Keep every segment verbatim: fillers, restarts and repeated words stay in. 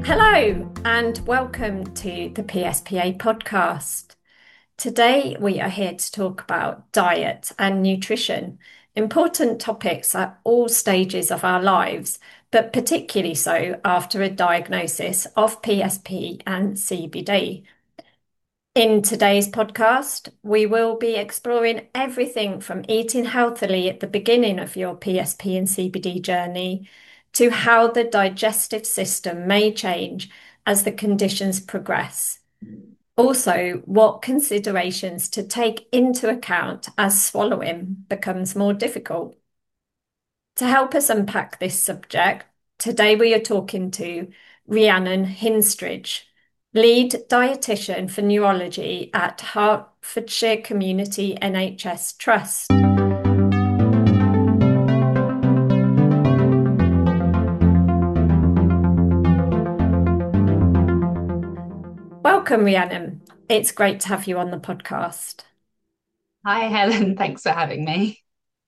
Hello, and welcome to the P S P A podcast. Today, we are here to talk about diet and nutrition, important topics at all stages of our lives, but particularly so after a diagnosis of P S P and C B D. In today's podcast, we will be exploring everything from eating healthily at the beginning of your P S P and C B D journey to how the digestive system may change as the conditions progress. Also, what considerations to take into account as swallowing becomes more difficult. To help us unpack this subject, today we are talking to Rhiannon Hinstridge, lead dietitian for neurology at Hertfordshire Community N H S Trust. Welcome, Rhiannon. It's great to have you on the podcast. Hi, Helen. Thanks for having me.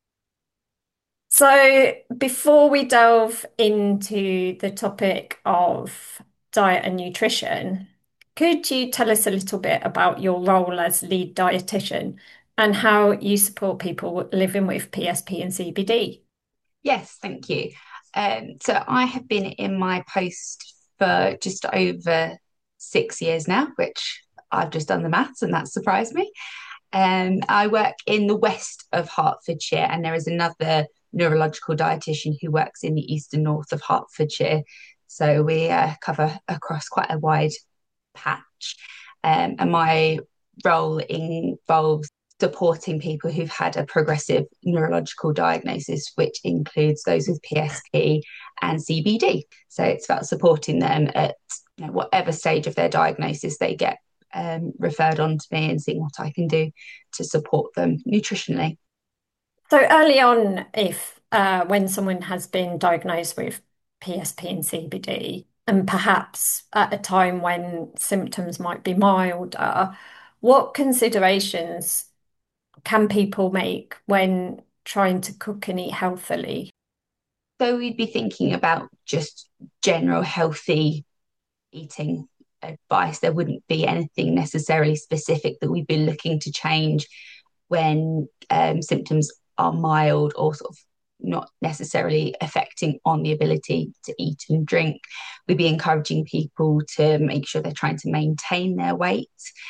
So, before we delve into the topic of diet and nutrition, could you tell us a little bit about your role as lead dietitian and how you support people living with P S P and C B D? Yes, thank you. Um, so I have been in my post for just over six years now, which I've just done the maths and that surprised me. Um, I work in the west of Hertfordshire, and there is another neurological dietitian who works in the east and north of Hertfordshire. So we uh, cover across quite a wide patch. Um, and my role involves supporting people who've had a progressive neurological diagnosis, which includes those with P S P and C B D. So it's about supporting them at you know, whatever stage of their diagnosis they get um, referred on to me and seeing what I can do to support them nutritionally. So, early on, if uh, when someone has been diagnosed with P S P and C B D, and perhaps at a time when symptoms might be milder, what considerations can people make when trying to cook and eat healthily? So we'd be thinking about just general healthy eating advice. There wouldn't be anything necessarily specific that we'd be looking to change when um, symptoms are mild or sort of not necessarily affecting on the ability to eat and drink. We'd be encouraging people to make sure they're trying to maintain their weight.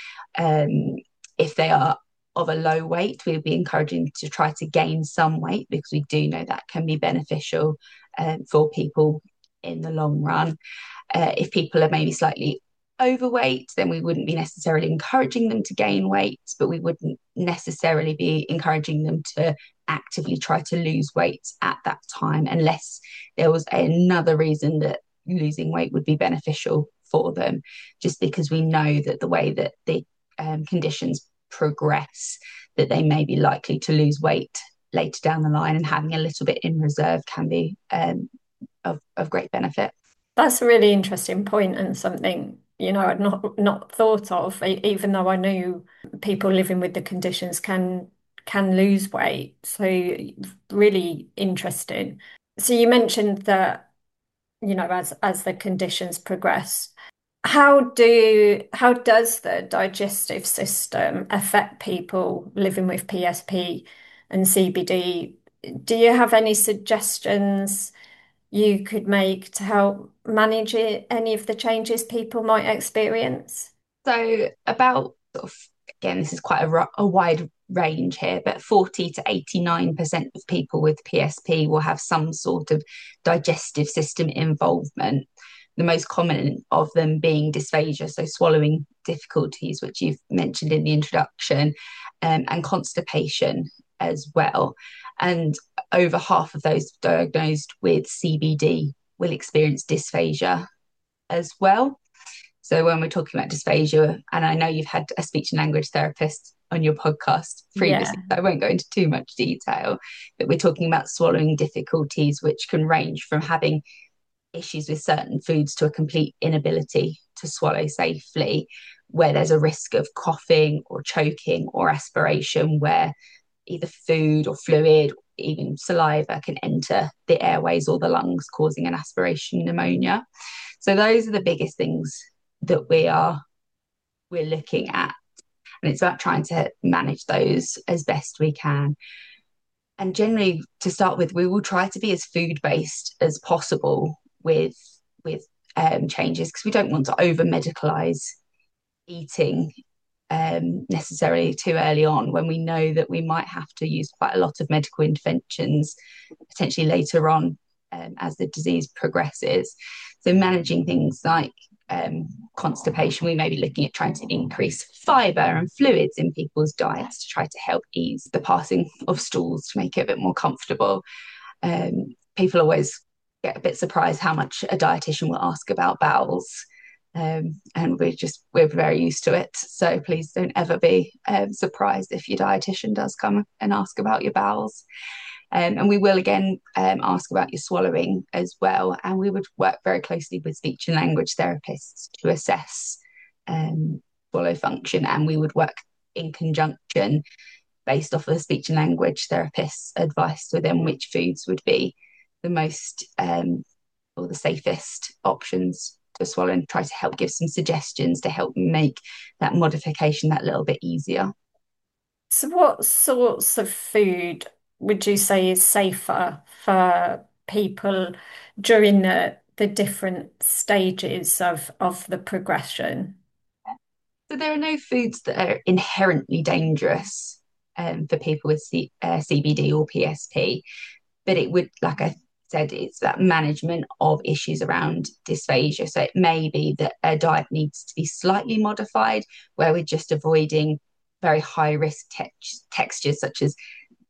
Um, if they are of a low weight, we'd be encouraging to try to gain some weight because we do know that can be beneficial um, for people in the long run. Uh, if people are maybe slightly overweight, then we wouldn't be necessarily encouraging them to gain weight, but we wouldn't necessarily be encouraging them to actively try to lose weight at that time, unless there was another reason that losing weight would be beneficial for them, just because we know that the way that the um, conditions progress, that they may be likely to lose weight later down the line, and having a little bit in reserve can be um, of, of great benefit. That's a really interesting point and something, you know, I'd not not thought of, e- even though I knew people living with the conditions can can lose weight. So really interesting. So you mentioned that, you know, as as the conditions progress, how do how does the digestive system affect people living with P S P and C B D? Do you have any suggestions you could make to help manage it, any of the changes people might experience? So about sort of again, this is quite a, a wide range here, but forty to eighty-nine percent of people with P S P will have some sort of digestive system involvement. The most common of them being dysphagia, so swallowing difficulties, which you've mentioned in the introduction, um, and constipation as well. And over half of those diagnosed with C B D will experience dysphagia as well. So when we're talking about dysphagia, and I know you've had a speech and language therapist on your podcast Yeah. previously, so I won't go into too much detail, but we're talking about swallowing difficulties, which can range from having issues with certain foods to a complete inability to swallow safely, where there's a risk of coughing or choking or aspiration, where either food or fluid, even saliva, can enter the airways or the lungs, causing an aspiration pneumonia. So those are the biggest things that we are we're looking at. And it's about trying to manage those as best we can. And generally, to start with, we will try to be as food based as possible with with um, changes, because we don't want to over medicalize eating um, necessarily too early on, when we know that we might have to use quite a lot of medical interventions potentially later on, um, as the disease progresses. So managing things like um, constipation, we may be looking at trying to increase fibre and fluids in people's diets to try to help ease the passing of stools, to make it a bit more comfortable. Um, people always get a bit surprised how much a dietitian will ask about bowels. Um, and we're just we're very used to it, so please don't ever be um, surprised if your dietitian does come and ask about your bowels. Um, and we will again um, ask about your swallowing as well, and we would work very closely with speech and language therapists to assess um, swallow function, and we would work in conjunction based off of the speech and language therapists' advice to them which foods would be the most um, or the safest options to swallow, and try to help give some suggestions to help make that modification that little bit easier. So what sorts of food would you say is safer for people during the the different stages of of the progression? So there are no foods that are inherently dangerous um, for people with C- uh, C B D or P S P, but it would, like I said, it's that management of issues around dysphagia. So it may be that a diet needs to be slightly modified, where we're just avoiding very high risk te- textures such as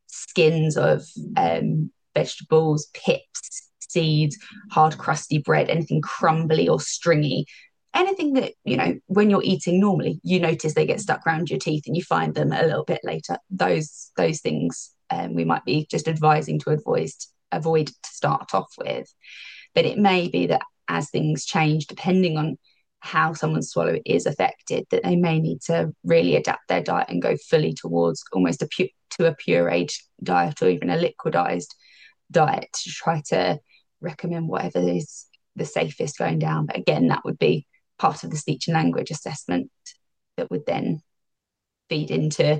skins of um, vegetables, pips, seeds, hard crusty bread, anything crumbly or stringy. Anything that, you know, when you're eating normally, you notice they get stuck around your teeth and you find them a little bit later. Those those things um, we might be just advising to avoid avoid to start off with. But it may be that as things change, depending on how someone's swallow is affected, that they may need to really adapt their diet and go fully towards almost a pu- to a pureed diet, or even a liquidized diet, to try to recommend whatever is the safest going down. But again, that would be part of the speech and language assessment that would then feed into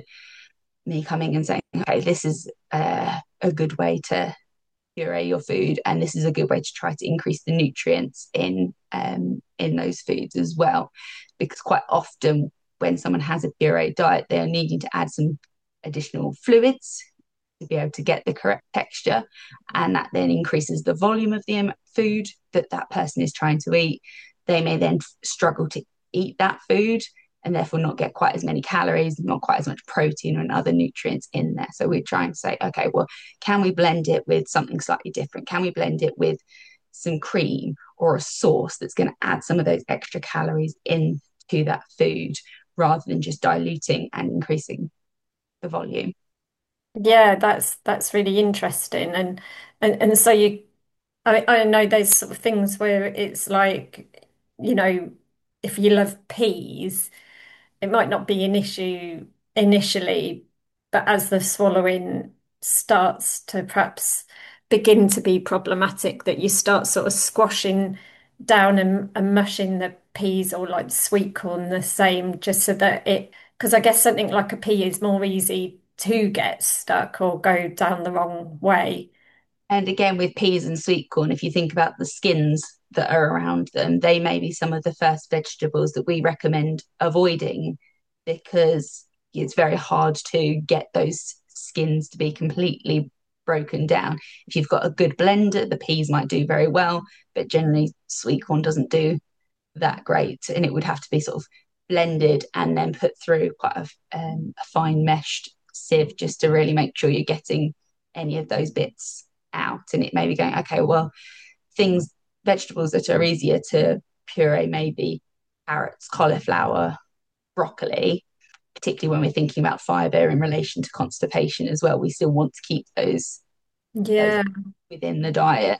me coming and saying, okay, this is uh, a good way to puree your food, and this is a good way to try to increase the nutrients in um, in those foods as well. Because quite often when someone has a puree diet, they're needing to add some additional fluids to be able to get the correct texture, and that then increases the volume of the food that that person is trying to eat. They may then struggle to eat that food, and therefore not get quite as many calories, not quite as much protein and other nutrients in there. So we're trying to say, okay, well, can we blend it with something slightly different? Can we blend it with some cream or a sauce that's going to add some of those extra calories into that food, rather than just diluting and increasing the volume? Yeah, that's that's really interesting. And and, and so you I, I know there's sort of things where it's like, you know, if you love peas, it might not be an issue initially, but as the swallowing starts to perhaps begin to be problematic, that you start sort of squashing down and, and mushing the peas, or like sweet corn the same, just so that it, because I guess something like a pea is more easy to get stuck or go down the wrong way. And again, with peas and sweet corn, if you think about the skins that are around them, they may be some of the first vegetables that we recommend avoiding, because it's very hard to get those skins to be completely broken down. If you've got a good blender, the peas might do very well, but generally, sweet corn doesn't do that great. And it would have to be sort of blended and then put through quite a, um, a fine meshed sieve, just to really make sure you're getting any of those bits out. And it may be going, okay, well, things, vegetables that are easier to puree, maybe carrots, cauliflower, broccoli, particularly when we're thinking about fibre in relation to constipation as well. We still want to keep those, those Yeah. within the diet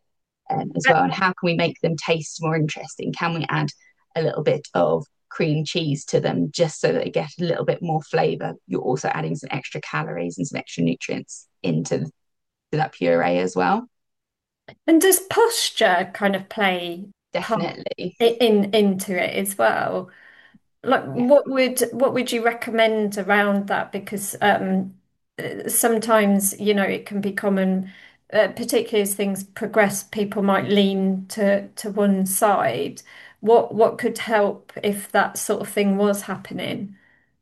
um, as well. And how can we make them taste more interesting? Can we add a little bit of cream cheese to them, just so that they get a little bit more flavour? You're also adding some extra calories and some extra nutrients into to that puree as well. And does posture kind of play part definitely. in into it as well. Like, Yeah. what would what would you recommend around that? Because um, uh, sometimes, you know, it can be common, uh, particularly as things progress, people might lean to to one side. What what could help if that sort of thing was happening?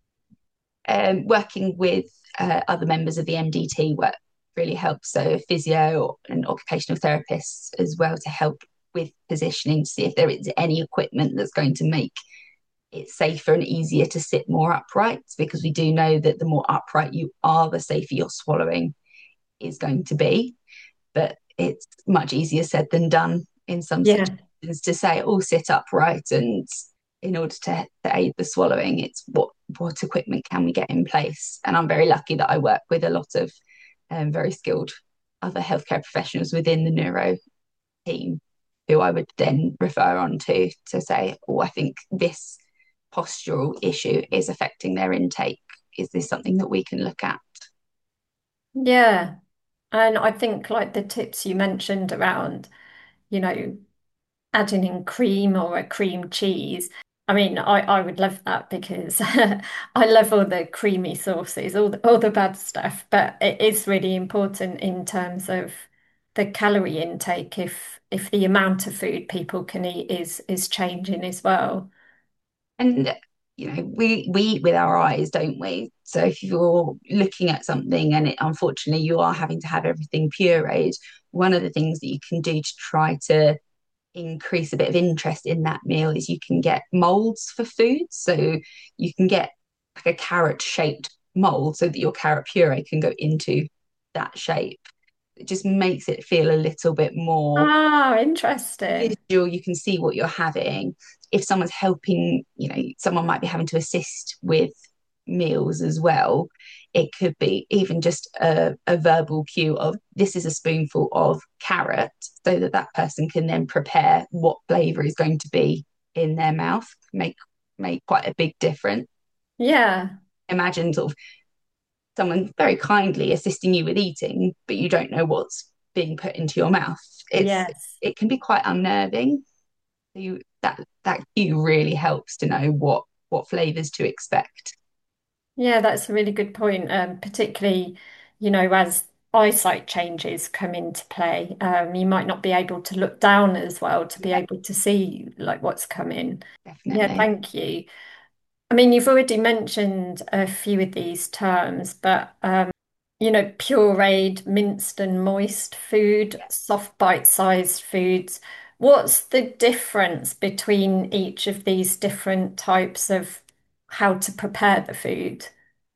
Um, working with uh, other members of the M D T work really helps. So physio and occupational therapists as well to help with positioning to see if there is any equipment that's going to make it safer and easier to sit more upright, because we do know that the more upright you are, the safer your swallowing is going to be. But it's much easier said than done in some Yeah, situations to say, oh, sit upright. And in order to, to aid the swallowing, it's what, what equipment can we get in place? And I'm very lucky that I work with a lot of um, very skilled other healthcare professionals within the neuro team who I would then refer on to to say, oh, I think this postural issue is affecting their intake. Is this something that we can look at? yeah. And I think like the tips you mentioned around, you know, adding in cream or a cream cheese. I mean, I, I would love that because I love all the creamy sauces, all the, all the bad stuff, but it is really important in terms of the calorie intake if if the amount of food people can eat is is changing as well. And you know, we we eat with our eyes, don't we? So if you're looking at something and it, unfortunately you are having to have everything pureed, one of the things that you can do to try to increase a bit of interest in that meal is you can get molds for food. So you can get like a carrot shaped mold so that your carrot puree can go into that shape. It just makes it feel a little bit more Oh, interesting. visual. You can see what you're having. If someone's helping, you know, someone might be having to assist with meals as well. It could be even just a, a verbal cue of this is a spoonful of carrot, so that that person can then prepare what flavor is going to be in their mouth. Make make quite a big difference. Yeah. Imagine sort of someone very kindly assisting you with eating, but you don't know what's being put into your mouth. It's Yes. it can be quite unnerving. You that that cue really helps to know what what flavors to expect. Yeah, that's a really good point. Um, particularly, you know, as eyesight changes come into play, um, you might not be able to look down as well to be Yeah, able to see like what's coming. Yeah, definitely. thank you. I mean, you've already mentioned a few of these terms, but um, you know, pureed, minced and moist food, Yeah. soft bite-sized foods. What's the difference between each of these different types of how to prepare the food?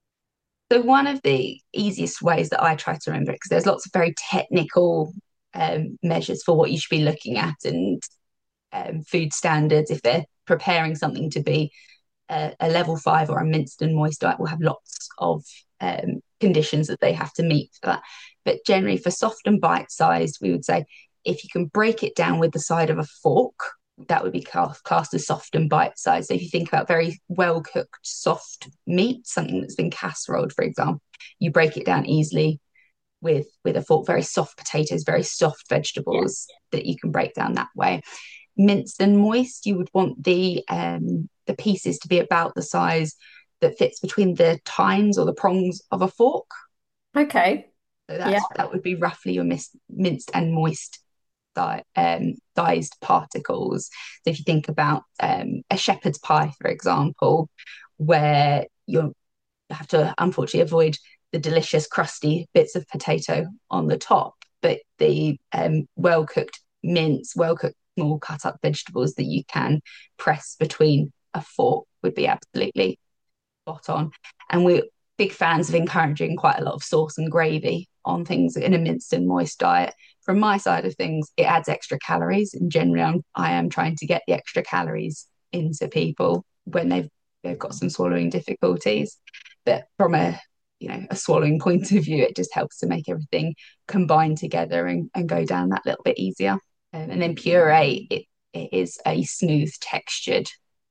So one of the easiest ways that I try to remember it, because there's lots of very technical um, measures for what you should be looking at, and um, food standards. If they're preparing something to be a, a level five or a minced and moist diet, will have lots of um, conditions that they have to meet for that. But generally, for soft and bite sized, we would say if you can break it down with the side of a fork, that would be classed, classed as soft and bite sized. So if you think about very well cooked soft meat, something that's been casseroled, for example, you break it down easily with with a fork. Very soft potatoes, very soft Yeah. vegetables that you can break down that way. Minced and moist, you would want the um, the pieces to be about the size that fits between the tines or the prongs of a fork. Okay. So Yeah. that's that would be roughly your mis- minced and moist di- um, sized particles. So if you think about um, a shepherd's pie, for example, where you have to unfortunately avoid the delicious crusty bits of potato on the top, but the um, well cooked mince, well cooked small cut up vegetables that you can press between a fork would be absolutely spot on. And we're big fans of encouraging quite a lot of sauce and gravy on things in a minced and moist diet. From my side of things, it adds extra calories, and generally, I'm, I am trying to get the extra calories into people when they've they've got some swallowing difficulties. But from a you know a swallowing point of view, it just helps to make everything combine together and, and go down that little bit easier. Um, and then puree, it, it is a smooth textured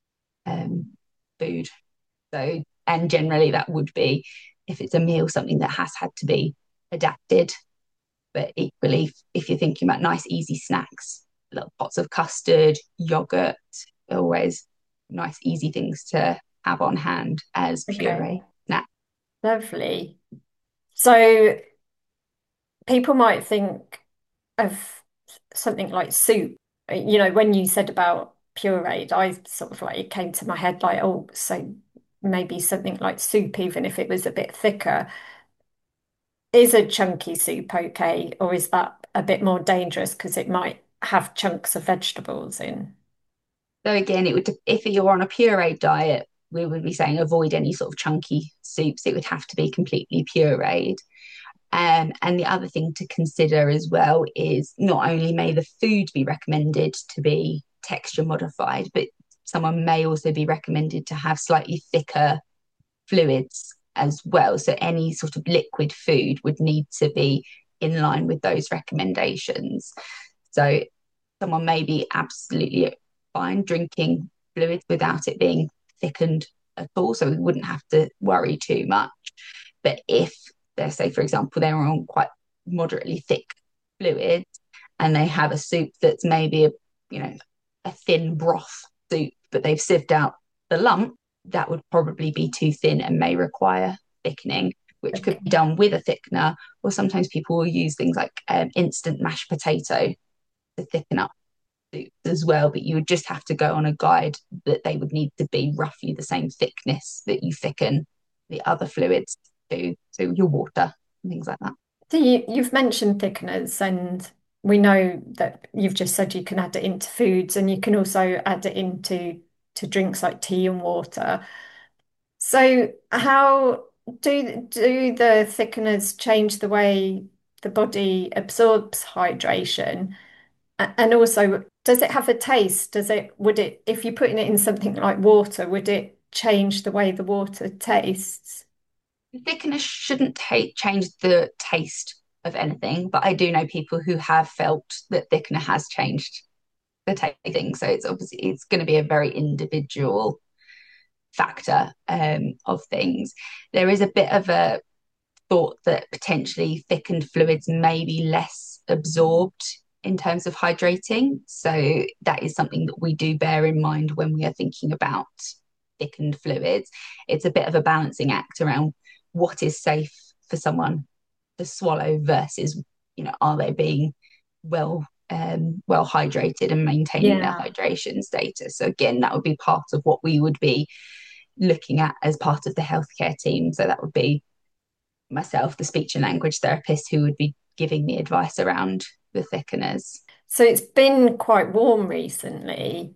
um, food. So, and generally that would be if it's a meal, something that has had to be adapted. But equally, if you're thinking about nice, easy snacks, little pots of custard, yogurt, always nice, easy things to have on hand as Okay, puree snack. lovely. So people might think of something like soup. You know, when you said about pureed, I sort of like it came to my head like, oh, so maybe something like soup, even if it was a bit thicker. Is a chunky soup okay, or is that a bit more dangerous because it might have chunks of vegetables in? So again, it would, if you're on a puree diet, we would be saying avoid any sort of chunky soups. It would have to be completely pureed. Um, and the other thing to consider as well is not only may the food be recommended to be texture modified, but someone may also be recommended to have slightly thicker fluids as well. So any sort of liquid food would need to be in line with those recommendations. So someone may be absolutely fine drinking fluids without it being thickened at all. So we wouldn't have to worry too much. But if they're, say, for example, they're on quite moderately thick fluids and they have a soup that's maybe a, you know, a thin broth soup, but they've sieved out the lump, that would probably be too thin and may require thickening, which could be Okay. done with a thickener, or sometimes people will use things like um, instant mashed potato to thicken up soups as well. But you would just have to go on a guide that they would need to be roughly the same thickness that you thicken the other fluids to, so your water and things like that. So you, you've mentioned thickeners, and we know that you've just said you can add it into foods, and you can also add it into to drinks like tea and water. So how do do the thickeners change the way the body absorbs hydration? A- And also, does it have a taste? Does it, would it, if you're putting it in something like water, would it change the way the water tastes? The thickener shouldn't ta- change the taste of anything, but I do know people who have felt that thickener has changed the tasting. So it's obviously it's going to be a very individual factor um, of things. There is a bit of a thought that potentially thickened fluids may be less absorbed in terms of hydrating. So that is something that we do bear in mind when we are thinking about thickened fluids. It's a bit of a balancing act around what is safe for someone to swallow versus, you know, are they being well um, well hydrated and maintaining their Yeah. hydration status. So again, that would be part of what we would be looking at as part of the healthcare team. So that would be myself, the speech and language therapist, who would be giving the advice around the thickeners. So it's been quite warm recently.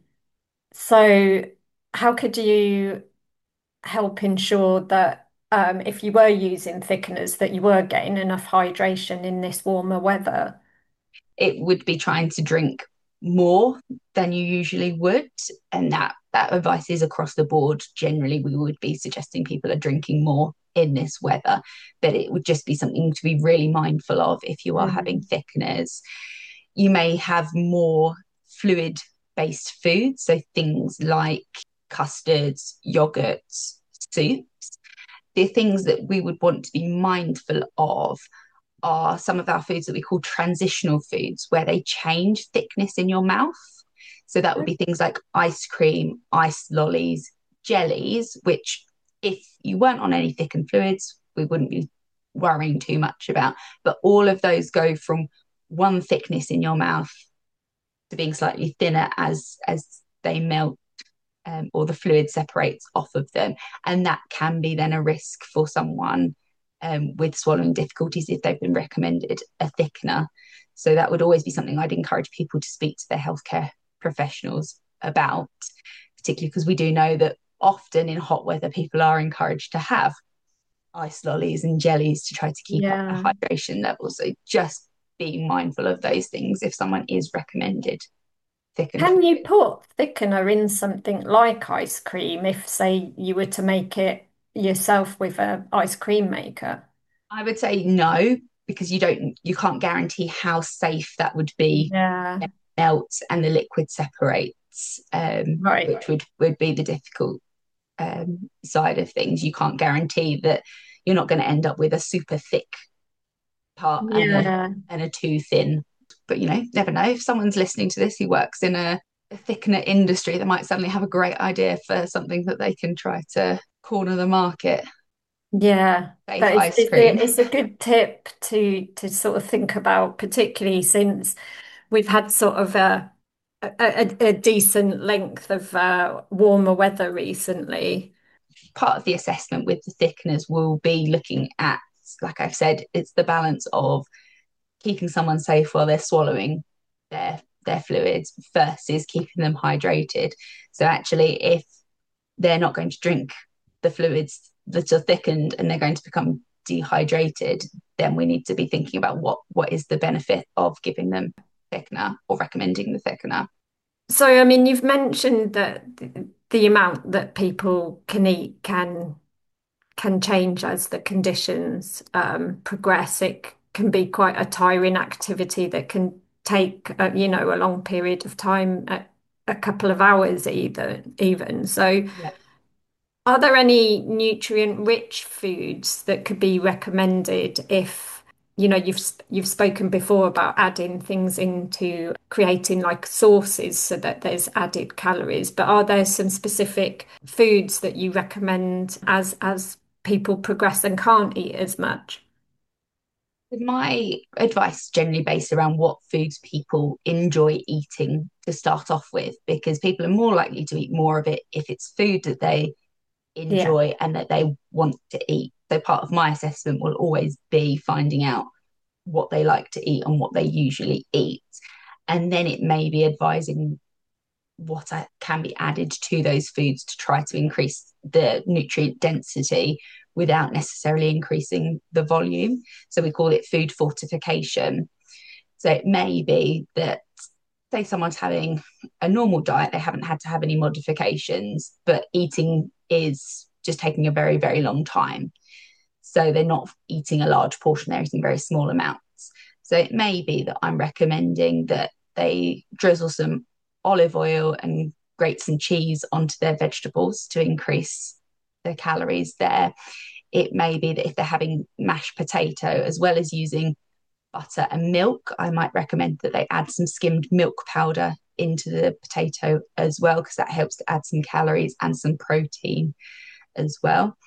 So how could you help ensure that um, if you were using thickeners, that you were getting enough hydration in this warmer weather? It would be trying to drink more than you usually would, and that that advice is across the board. Generally, we would be suggesting people are drinking more in this weather, but it would just be something to be really mindful of if you are having Mm. thickeners. You may have more fluid based foods, so things like custards, yogurts, soups. The things that we would want to be mindful of are some of our foods that we call transitional foods, where they change thickness in your mouth. So that would be things like ice cream, ice lollies, jellies, which if you weren't on any thickened fluids, we wouldn't be worrying too much about. But all of those go from one thickness in your mouth to being slightly thinner as as they melt, um, or the fluid separates off of them. And that can be then a risk for someone um, with swallowing difficulties if they've been recommended a thickener. So that would always be something I'd encourage people to speak to their healthcare professionals about, particularly because we do know that often in hot weather, people are encouraged to have ice lollies and jellies to try to keep up their Yeah. hydration levels. So just being mindful of those things if someone is recommended thickened Can you fluid. put thickener in something like ice cream if, say, you were to make it yourself with an ice cream maker? I would say no, because you don't you can't guarantee how safe that would be. Yeah. Melt and the liquid separates, um, Right. which would would be the difficult um, side of things. You can't guarantee that you're not going to end up with a super thick part and a Yeah. and a too thin. But, you know, never know. If someone's listening to this who works in a, a thickener industry, they might suddenly have a great idea for something that they can try to corner the market. Yeah, Safe but it's ice it's a, cream. it's a good tip to to sort of think about, particularly since we've had sort of a a, a a decent length of uh, warmer weather recently. Part of the assessment with the thickeners will be looking at, like I've said, it's the balance of keeping someone safe while they're swallowing their their fluids versus keeping them hydrated. So actually, if they're not going to drink the fluids that are thickened and they're going to become dehydrated, then we need to be thinking about what what is the benefit of giving them thickener or recommending the thickener. So, I mean, you've mentioned that the, the amount that people can eat can can change as the conditions um, progress. It can be quite a tiring activity that can take, uh, you know, a long period of time, a, a couple of hours either, even. So, Yeah. are there any nutrient-rich foods that could be recommended if, you know, you've you've spoken before about adding things into creating like sauces so that there's added calories, but are there some specific foods that you recommend as as people progress and can't eat as much? My advice is generally based around what foods people enjoy eating to start off with, because people are more likely to eat more of it if it's food that they Yeah. enjoy and that they want to eat. So part of my assessment will always be finding out what they like to eat and what they usually eat. And then it may be advising what can be added to those foods to try to increase the nutrient density without necessarily increasing the volume. So we call it food fortification. So it may be that, say, someone's having a normal diet, they haven't had to have any modifications, but eating is just taking a very, very long time. So they're not eating a large portion, they're eating very small amounts. So it may be that I'm recommending that they drizzle some olive oil and grate some cheese onto their vegetables to increase the calories there. It may be that if they're having mashed potato, as well as using butter and milk, I might recommend that they add some skimmed milk powder into the potato as well, because that helps to add some calories and some protein as well.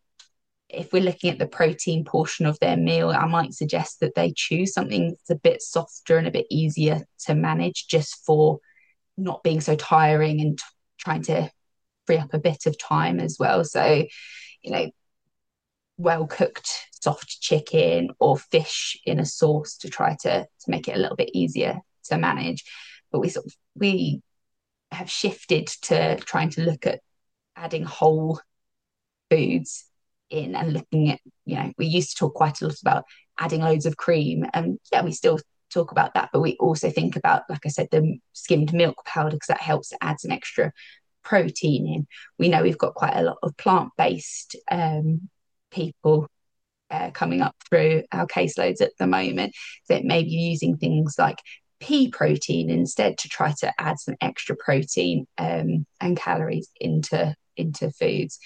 If we're looking at the protein portion of their meal, I might suggest that they choose something that's a bit softer and a bit easier to manage, just for not being so tiring and t- trying to free up a bit of time as well. So, you know, well cooked soft chicken or fish in a sauce to try to to make it a little bit easier to manage. But we sort of we have shifted to trying to look at adding whole foods in and looking at, you know, we used to talk quite a lot about adding loads of cream, and yeah, we still talk about that, but we also think about, like I said, the skimmed milk powder, because that helps to add some extra protein in. We know we've got quite a lot of plant-based um, people uh, coming up through our caseloads at the moment, that maybe using things like pea protein instead to try to add some extra protein um, and calories into into foods.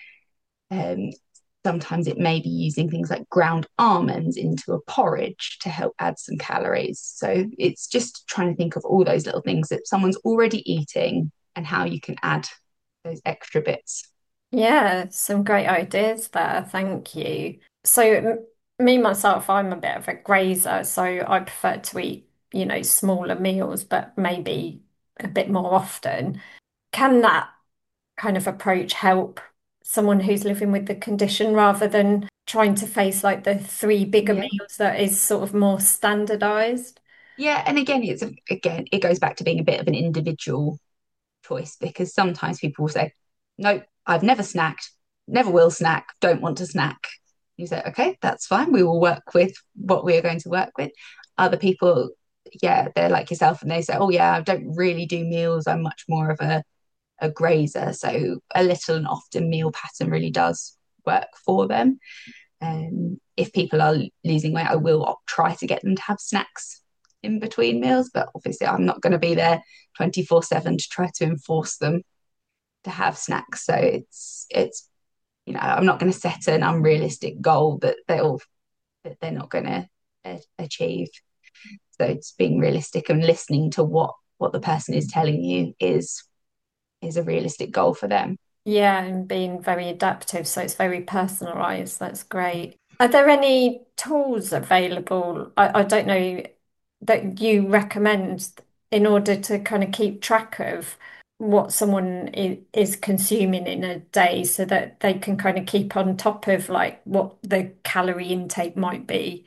Um, Sometimes it may be using things like ground almonds into a porridge to help add some calories. So it's just trying to think of all those little things that someone's already eating and how you can add those extra bits. Yeah, some great ideas there. Thank you. So, m- me myself, I'm a bit of a grazer, so I prefer to eat, you know, smaller meals, but maybe a bit more often. Can that kind of approach help someone who's living with the condition rather than trying to face like the three bigger Yeah. meals that is sort of more standardized? Yeah. And again, it's again, it goes back to being a bit of an individual choice, because sometimes people will say, nope, I've never snacked, never will snack, don't want to snack. You say, okay, that's fine. We will work with what we are going to work with. Other people, yeah, they're like yourself and they say, oh, yeah, I don't really do meals. I'm much more of a, a grazer. So a little and often meal pattern really does work for them. Um, if people are losing weight, I will try to get them to have snacks in between meals, but obviously I'm not going to be there twenty-four seven to try to enforce them to have snacks. So it's it's you know, I'm not going to set an unrealistic goal that they'll that they're not going to uh, achieve. So it's being realistic and listening to what what the person is telling you is is a realistic goal for them. Yeah, and being very adaptive, so it's very personalized. That's great. Are there any tools available? I, I don't know that you recommend in order to kind of keep track of what someone is, is consuming in a day so that they can kind of keep on top of like what the calorie intake might be.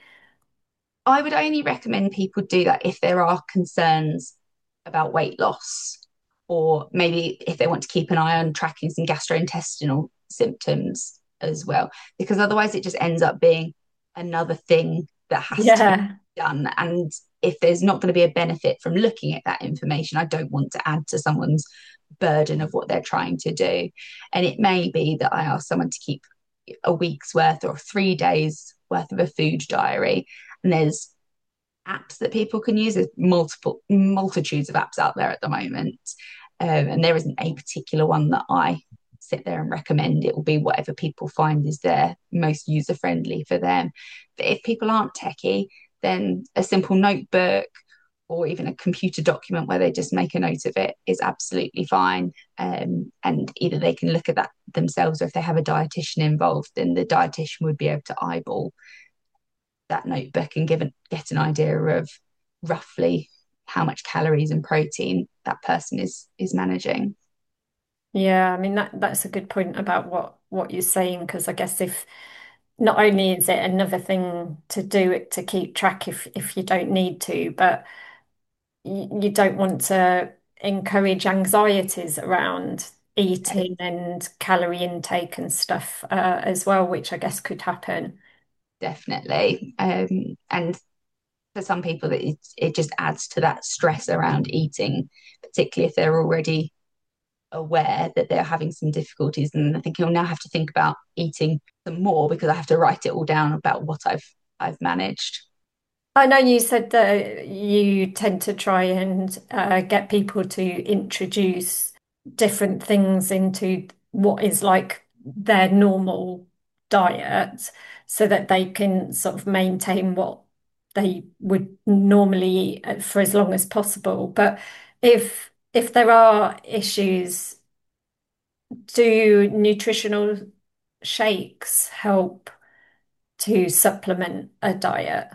I would only recommend people do that if there are concerns about weight loss, or maybe if they want to keep an eye on tracking some gastrointestinal symptoms as well, because otherwise it just ends up being another thing that has to be Yeah. done. And if there's not going to be a benefit from looking at that information, I don't want to add to someone's burden of what they're trying to do. And it may be that I ask someone to keep a week's worth or three days worth of a food diary. And there's apps that people can use. There's multiple multitudes of apps out there at the moment. Um, and there isn't a particular one that I sit there and recommend. It will be whatever people find is their most user friendly for them. But if people aren't techie, then a simple notebook or even a computer document where they just make a note of it is absolutely fine. Um, and either they can look at that themselves, or if they have a dietitian involved, then the dietitian would be able to eyeball that notebook and give a, get an idea of roughly how much calories and protein that person is is managing. Yeah, I mean that that's a good point about what what you're saying, because I guess if not only is it another thing to do it to keep track if if you don't need to, but you, you don't want to encourage anxieties around eating and calorie intake and stuff uh, as well, which I guess could happen. Definitely. Um, and for some people, it, it just adds to that stress around eating, particularly if they're already aware that they're having some difficulties, and I think you'll now have to think about eating some more because I have to write it all down about what I've I've managed. I know you said that you tend to try and uh, get people to introduce different things into what is like their normal diet so that they can sort of maintain what they would normally eat uh, for as long as possible. But if if there are issues, do nutritional shakes help to supplement a diet?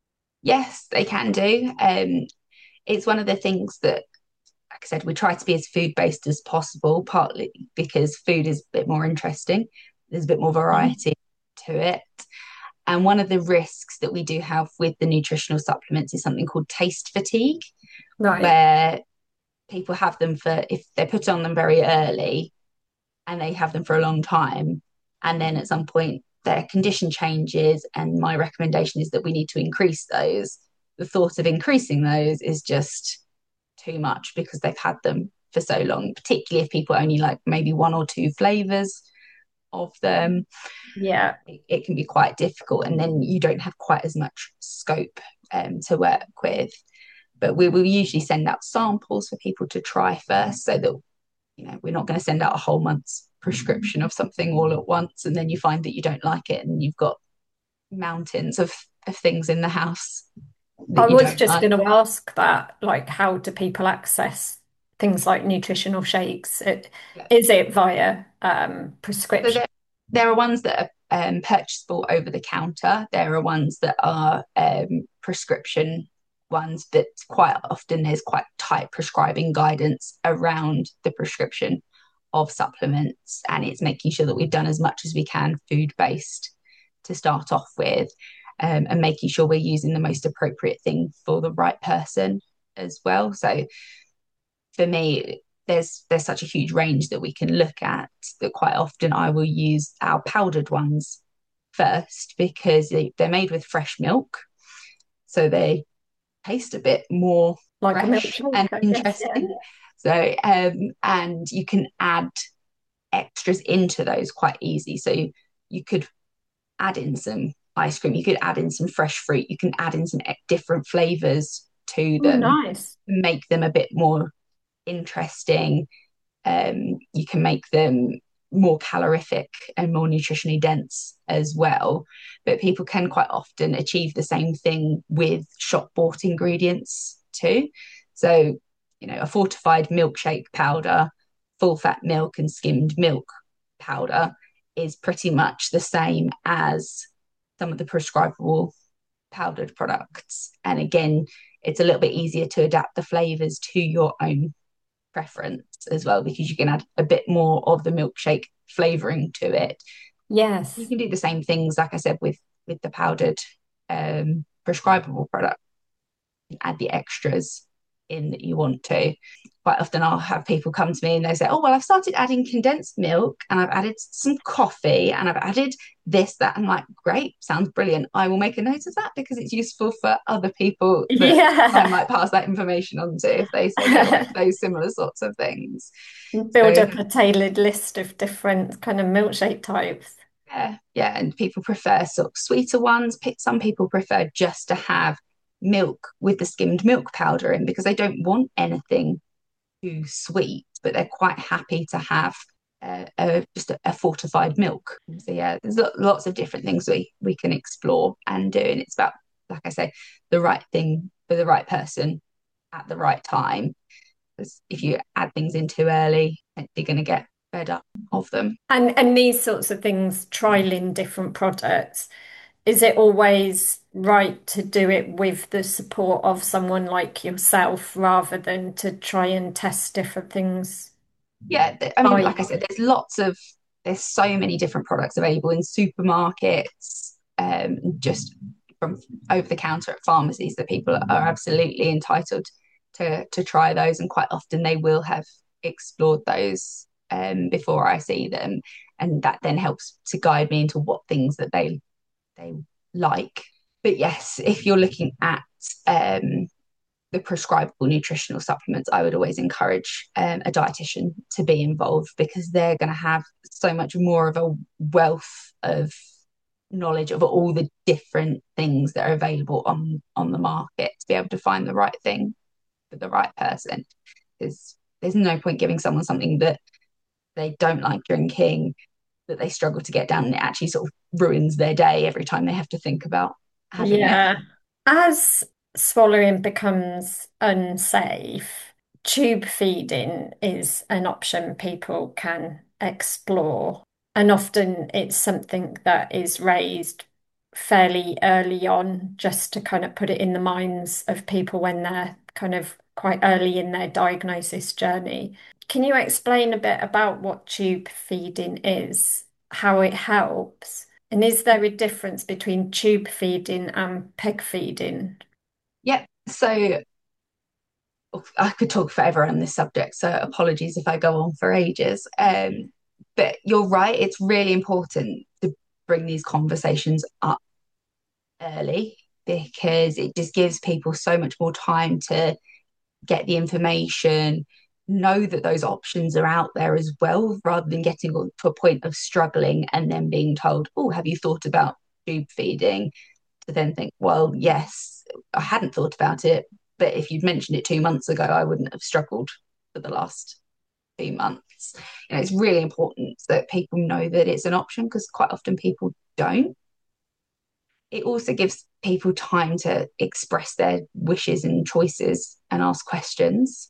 Yes, they can do. Um, it's one of the things that, like I said, we try to be as food based as possible, partly because food is a bit more interesting. There's a bit more Mhm. variety to it. And one of the risks that we do have with the nutritional supplements is something called taste fatigue, Right. where people have them for, if they're put on them very early and they have them for a long time, and then at some point their condition changes, and my recommendation is that we need to increase those. The thought of increasing those is just too much because they've had them for so long, particularly if people only like maybe one or two flavors of them. Yeah. It, it can be quite difficult, and then you don't have quite as much scope um, to work with. But we will usually send out samples for people to try first, so that you know we're not going to send out a whole month's prescription of something all at once, and then you find that you don't like it, and you've got mountains of, of things in the house I that you was don't just like. going to ask that, like, how do people access things like nutritional shakes? It, Yeah. is it via um, So prescription? there, there are ones that are um, purchasable over the counter. There are ones that are um, prescription ones, but quite often there's quite tight prescribing guidance around the prescription of supplements, and it's making sure that we've done as much as we can food based to start off with, um, and making sure we're using the most appropriate thing for the right person as well. So for me, there's there's such a huge range that we can look at, that quite often I will use our powdered ones first because they, they're made with fresh milk, so they taste a bit more Like a fresh and milkshake, I guess. Yeah. interesting. So um, and you can add extras into those quite easy. So you, you could add in some ice cream, you could add in some fresh fruit, you can add in some e- different flavors to Oh, them, nice. make them a bit more interesting. Um, you can make them more calorific and more nutritionally dense as well. But people can quite often achieve the same thing with shop bought ingredients too. So, you know, a fortified milkshake powder, full fat milk, and skimmed milk powder is pretty much the same as some of the prescribable powdered products. And again, it's a little bit easier to adapt the flavors to your own preference as well, because you can add a bit more of the milkshake flavoring to it. You Yes. can do the same things, like I said, with with the powdered um, prescribable product, add the extras in that you want to. Quite often I'll have people come to me and they say, oh, well, I've started adding condensed milk and I've added some coffee and I've added this, that. I'm like, great, sounds brilliant. I will make a note of that because it's useful for other people that I Yeah. might pass that information on to if they say they like those similar sorts of things. Build So up a tailored list of different kind of milkshake types. yeah, yeah, and people prefer sort of sweeter ones. Some people prefer just to have milk with the skimmed milk powder in because they don't want anything too sweet, but they're quite happy to have uh, a, just a, a fortified milk. So yeah, there's lots of different things we we can explore and do, and it's about, like I say, the right thing for the right person at the right time. Because if you add things in too early, you're going to get fed up of them. And and these sorts of things, trialing different products, is it always right to do it with the support of someone like yourself rather than to try and test different things Yeah, I mean, by like I said, there's lots of there's so many different products available in supermarkets, um, just from over the counter at pharmacies that people are absolutely entitled to to try those, and quite often they will have explored those um, before I see them, and that then helps to guide me into what things that they they like. But yes, if you're looking at um, the prescribable nutritional supplements, I would always encourage um, a dietitian to be involved because they're going to have so much more of a wealth of knowledge of all the different things that are available on on the market to be able to find the right thing for the right person. There's there's no point giving someone something that they don't like drinking, that they struggle to get down, and it actually sort of ruins their day every time they have to think about having it. yeah. As swallowing becomes unsafe, tube feeding is an option people can explore. And often it's something that is raised fairly early on, just to kind of put it in the minds of people when they're kind of quite early in their diagnosis journey. Can you explain a bit about what tube feeding is, how it helps? And is there a difference between tube feeding and peg feeding? Yeah, so I could talk forever on this subject, so apologies if I go on for ages. Um, but you're right, it's really important to bring these conversations up early because it just gives people so much more time to get the information, know that those options are out there as well, rather than getting to a point of struggling and then being told, oh, have you thought about tube feeding? To then think, well, yes, I hadn't thought about it, but if you'd mentioned it two months ago, I wouldn't have struggled for the last few months. You know, it's really important that people know that it's an option because quite often people don't. It also gives people time to express their wishes and choices and ask questions.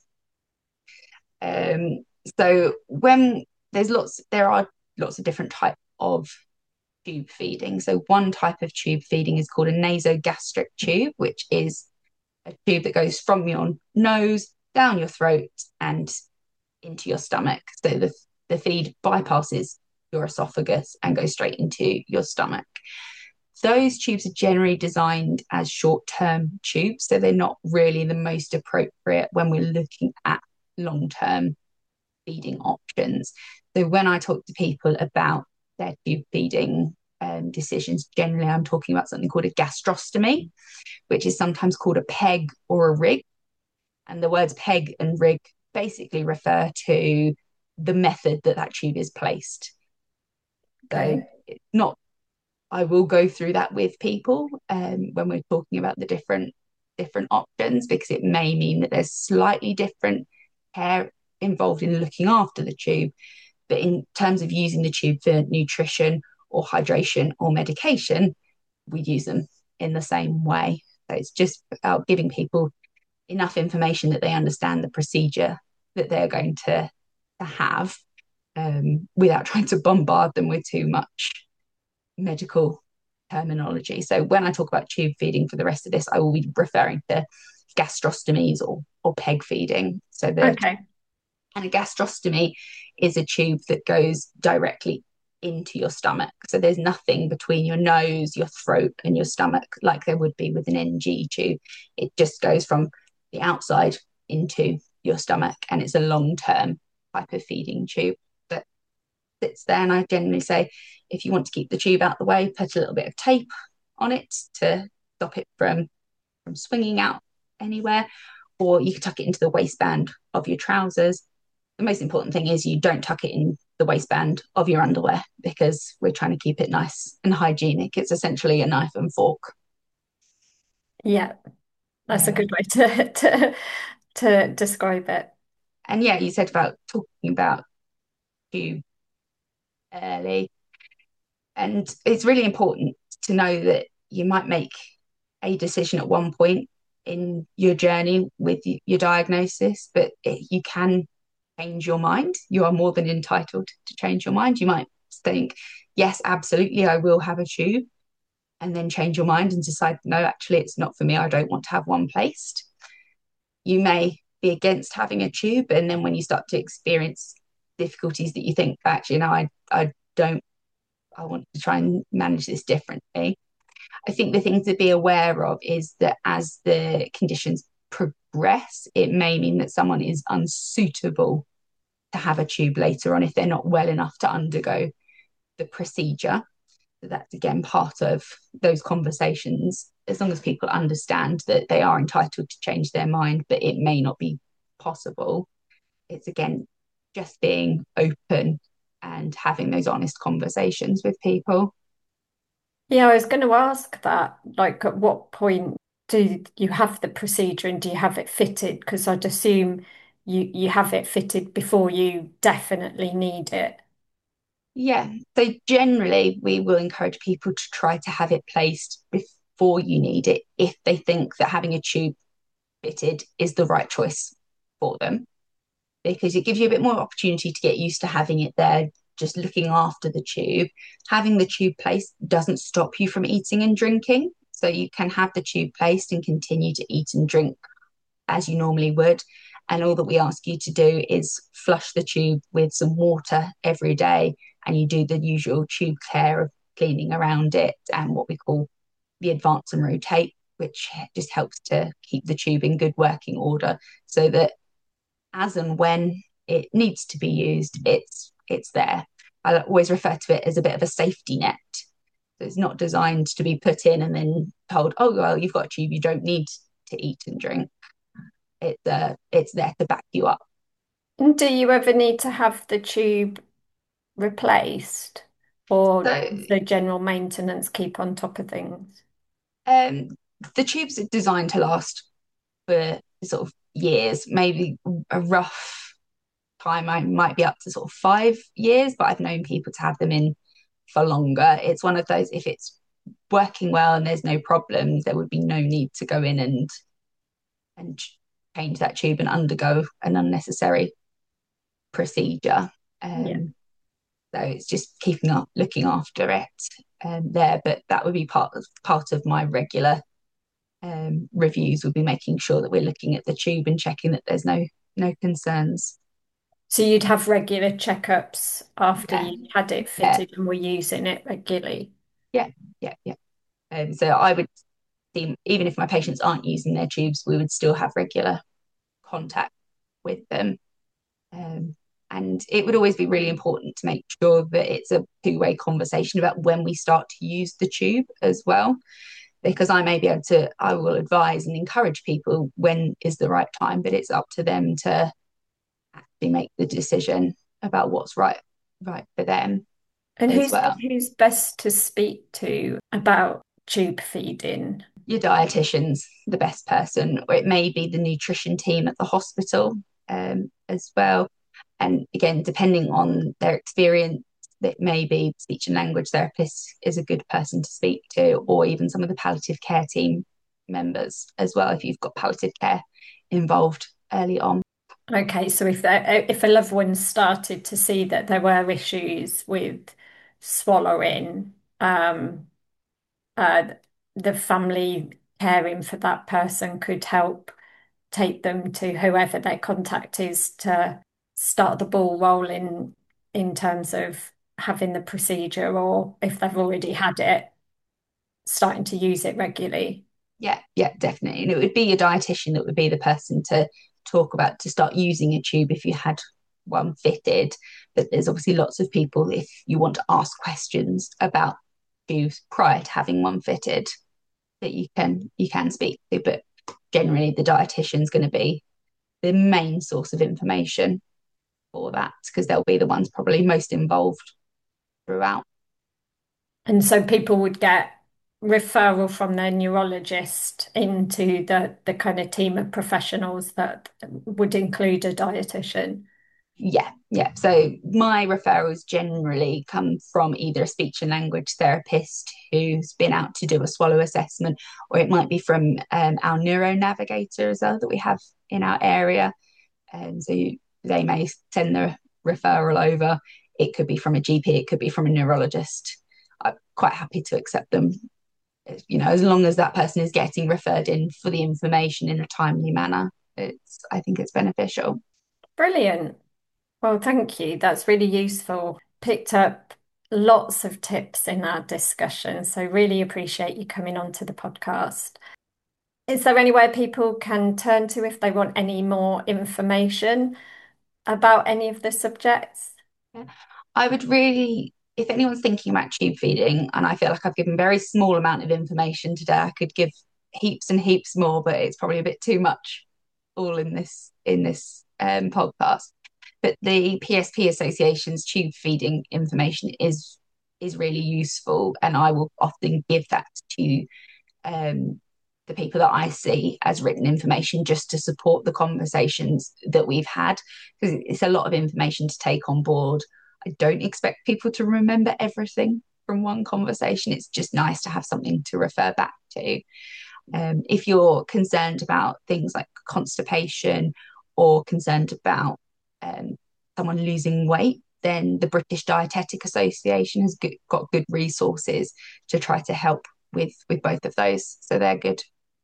Um, so when there's lots, there are lots of different types of tube feeding. So one type of tube feeding is called a nasogastric tube, which is a tube that goes from your nose down your throat and into your stomach. So the the feed bypasses your esophagus and goes straight into your stomach. Those tubes are generally designed as short-term tubes, so they're not really the most appropriate when we're looking at long-term feeding options. So when I talk to people about their tube feeding um, decisions, generally I'm talking about something called a gastrostomy, which is sometimes called a peg or a rig. And the words peg and rig basically refer to the method that that tube is placed. So Okay. it's not, I will go through that with people um, when we're talking about the different different options because it may mean that there's slightly different care involved in looking after the tube, But in terms of using the tube for nutrition or hydration or medication, we use them in the same way. So it's just about giving people enough information that they understand the procedure that they're going to, to have, um, without trying to bombard them with too much medical terminology. So when I talk about tube feeding for the rest of this, I will be referring to gastrostomies or, or peg feeding. So the Okay. and a gastrostomy is a tube that goes directly into your stomach. So there's nothing between your nose, your throat, and your stomach like there would be with an N G tube. It just goes from the outside into your stomach, and it's a long term type of feeding tube that sits there. And I generally say, if you want to keep the tube out the way, put a little bit of tape on it to stop it from, from swinging out anywhere, or you can tuck it into the waistband of your trousers. The most important thing is you don't tuck it in the waistband of your underwear, because we're trying to keep it nice and hygienic. It's essentially a knife and fork. Yeah, that's a Um, good way to to to describe it. and yeah, you said about talking about tube early, and it's really important to know that you might make a decision at one point in your journey with your diagnosis, but it, you can change your mind. You are more than entitled to change your mind. You might think, yes, absolutely, I will have a tube, and then change your mind and decide, no, actually, it's not for me. I don't want to have one placed. You may be against having a tube, and then when you start to experience difficulties that you think, actually, no, I, I don't, I want to try and manage this differently. I think the thing to be aware of is that as the conditions progress, it may mean that someone is unsuitable to have a tube later on if they're not well enough to undergo the procedure. So that's again part of those conversations. As long as people understand that they are entitled to change their mind, but it may not be possible, it's again just being open and having those honest conversations with people. Yeah, I was going to ask that. Like, at what point do you have the procedure and do you have it fitted? Because I'd assume you you have it fitted before you definitely need it. Yeah, so generally we will encourage people to try to have it placed before you need it if they think that having a tube fitted is the right choice for them, because it gives you a bit more opportunity to get used to having it there, just looking after the tube. Having the tube placed doesn't stop you from eating and drinking. So you can have the tube placed and continue to eat and drink as you normally would. And all that we ask you to do is flush the tube with some water every day. And you do the usual tube care of cleaning around it and what we call the advance and rotate, which just helps to keep the tube in good working order so that as and when it needs to be used, it's it's there. I always refer to it as a bit of a safety net. So it's not designed to be put in and then told, oh well, you've got a tube, you don't need to eat and drink. It's uh, it's there to back you up. And do you ever need to have the tube replaced, or So does the general maintenance keep on top of things? um, the tubes are designed to last for sort of years, maybe a rough time I might be up to sort of five years, but I've known people to have them in for longer. It's one of those, if it's working well and there's no problems, there would be no need to go in and and change that tube and undergo an unnecessary procedure. Yeah. Um, so it's just keeping up, looking after it um, there. But that would be part of part of my regular um, reviews. Would be making sure that we're looking at the tube and checking that there's no no concerns. So you'd have regular checkups after Yeah, you had it yeah, fitted and were using it regularly. yeah, yeah, yeah. Um, so I would see, even if my patients aren't using their tubes, we would still have regular contact with them. Um, and it would always be really important to make sure that it's a two-way conversation about when we start to use the tube as well, because I may be able to, I will advise and encourage people when is the right time, but it's up to them to actually make the decision about what's right right for them And as who's well. who's best to speak to about tube feeding? Your dietitian's the best person, or it may be the nutrition team at the hospital um, as well. And again, depending on their experience, that maybe speech and language therapist is a good person to speak to, or even some of the palliative care team members as well, if you've got palliative care involved early on. Okay, so if they, if a loved one started to see that there were issues with swallowing, um, uh, the family caring for that person could help take them to whoever their contact is to start the ball rolling in terms of having the procedure, or if they've already had it, starting to use it regularly. Yeah, yeah, definitely. And it would be your dietitian that would be the person to talk about to start using a tube if you had one fitted. But there's obviously lots of people, if you want to ask questions about tubes prior to having one fitted, that you can you can speak to. But generally the dietitian's going to be the main source of information for that, because they'll be the ones probably most involved throughout. And so people would get referral from their neurologist into the the kind of team of professionals that would include a dietitian. Yeah, yeah. So my referrals generally come from either a speech and language therapist who's been out to do a swallow assessment, or it might be from um, our neuro navigator as well that we have in our area. And so you, they may send the referral over. It could be from a G P, it could be from a neurologist. I'm quite happy to accept them, you know, as long as that person is getting referred in for the information in a timely manner. It's, I think it's beneficial. Brilliant. Well, thank you. That's really useful. Picked up lots of tips in our discussion, so really appreciate you coming on to the podcast. Is there anywhere people can turn to if they want any more information about any of the subjects? I would really, if anyone's thinking about tube feeding, and I feel like I've given very small amount of information today, I could give heaps and heaps more, but it's probably a bit too much all in this in this um, podcast. But the P S P Association's tube feeding information is is really useful, and I will often give that to um, the people that I see as written information just to support the conversations that we've had, because it's a lot of information to take on board. I don't expect people to remember everything from one conversation. It's just nice to have something to refer back to. Um, if you're concerned about things like constipation or concerned about um, someone losing weight, then the British Dietetic Association has good, got good resources to try to help with with both of those. So they're good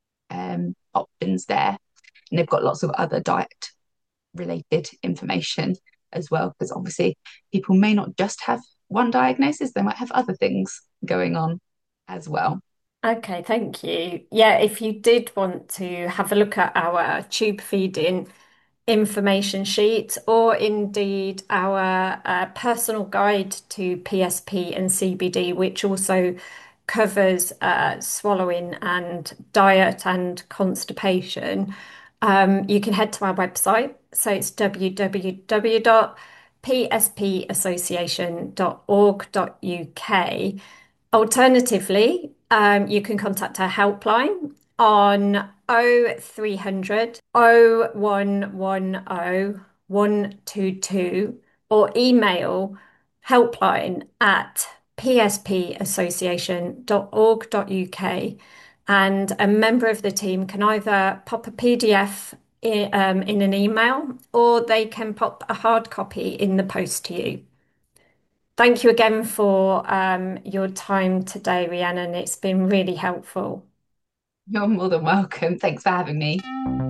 um, options there. And they've got lots of other diet related information as well, because obviously people may not just have one diagnosis, they might have other things going on as well. Okay, thank you. Yeah, if you did want to have a look at our tube feeding information sheet, or indeed our uh, personal guide to P S P and C B D, which also covers uh, swallowing and diet and constipation, um, you can head to our website. So it's w w w dot p s p association dot org dot u k. Alternatively, um, you can contact our helpline on oh three hundred, oh one one oh, one two two, or email helpline at p s p association dot org dot u k, and a member of the team can either pop a P D F in, um, in an email, or they can pop a hard copy in the post to you. Thank you again for um, your time today, Rhiannon. It's been really helpful. You're more than welcome. Thanks for having me.